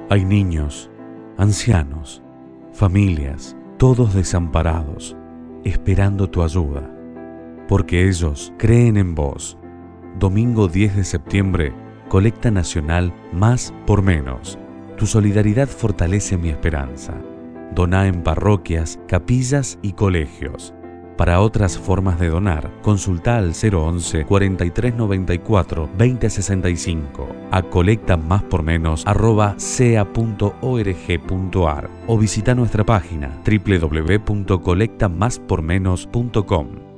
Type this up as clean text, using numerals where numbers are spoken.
Hay niños, ancianos, familias, todos desamparados, esperando tu ayuda, porque ellos creen en vos. Domingo 10 de septiembre, colecta nacional Más por Menos. Tu solidaridad fortalece mi esperanza. Doná en parroquias, capillas y colegios. Para otras formas de donar, consulta al 011 43 94 20 65 a colectamáspormenos@sea.org.ar o visita nuestra página www.colectamáspormenos.com.